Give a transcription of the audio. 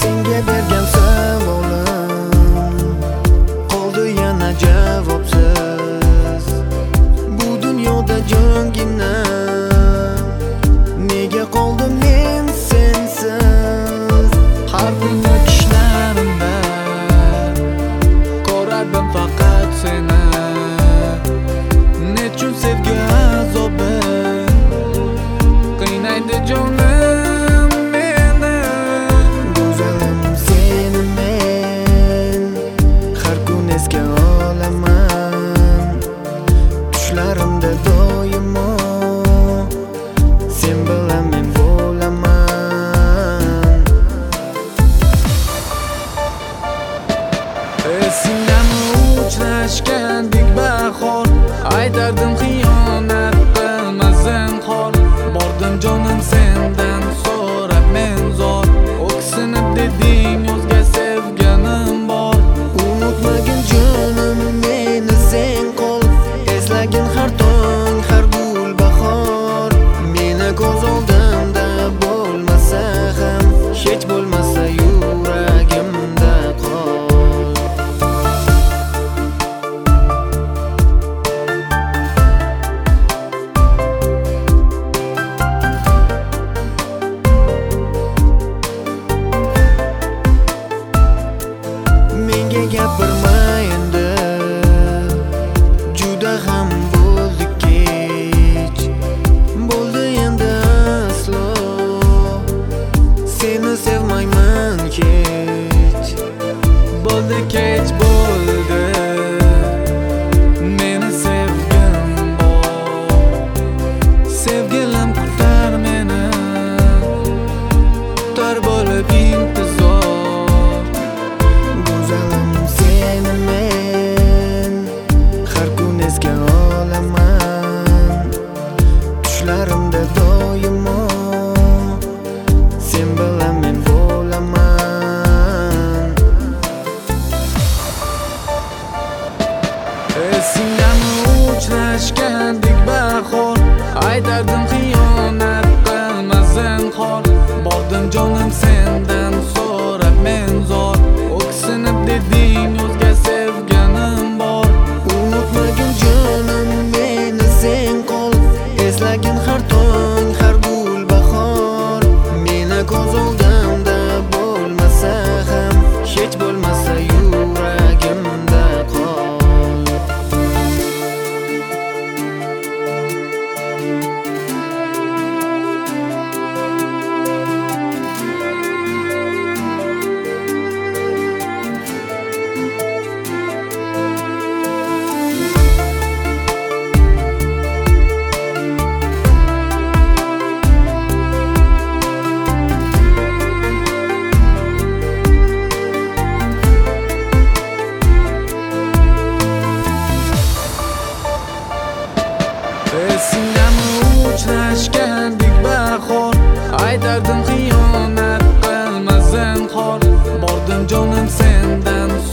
Senga bergan savolim qoldi yana javobsiz. Bu dunyoda jongina nega qoldim men sensiz? Har kuni tushlarimda ko'rardim faqat seni. Nechun sevgi azobi qiynaydi jonim meni. Go'zalim seni men har kun esga olaman. Tushlarimda doimo sen bilan men bo'laman. Esingdami uchrashgandik bahor, aytardim xiyonat qilma zinhor. Bordim jonim sendan so'rab men zor, o'ksinib deding o'zga sevganim bor. Unutmagin jonim meni sen qol, eslagin har tong har gul bahor. Meni ko'z oldimda bo'lmasa ham, hech bo'lmasa yuragimda qol. Menga gapirma endi, juda ham bo'ldik kech. Bo'ldi endi aslo seni sevmayman kech. Bo'ldi kech bo'ldi, meni sevgim bor. Sevgilim kutar meni, kutar bo'lib intizor. Go'zalim seni men har kun esga olaman. Tushlarimda doimo sen bilan men bo'laman. Esingdami uchrashgandik bahor, aytardim xiyonat qilma zinhor. Bordim jonim sendan so'rab men zor, o'ksinib deding o'zga sevganim bor. Unutmagin jonim meni sen qol, eslagin har tong har gul bahor. Meni ko'z oldimda bo'lmasa ham, hech bo'lmasa yuragimda qol. Esingdami uchrashgandik bahor, aytardim xiyonat qilma zinhor. Bordim jonim sendan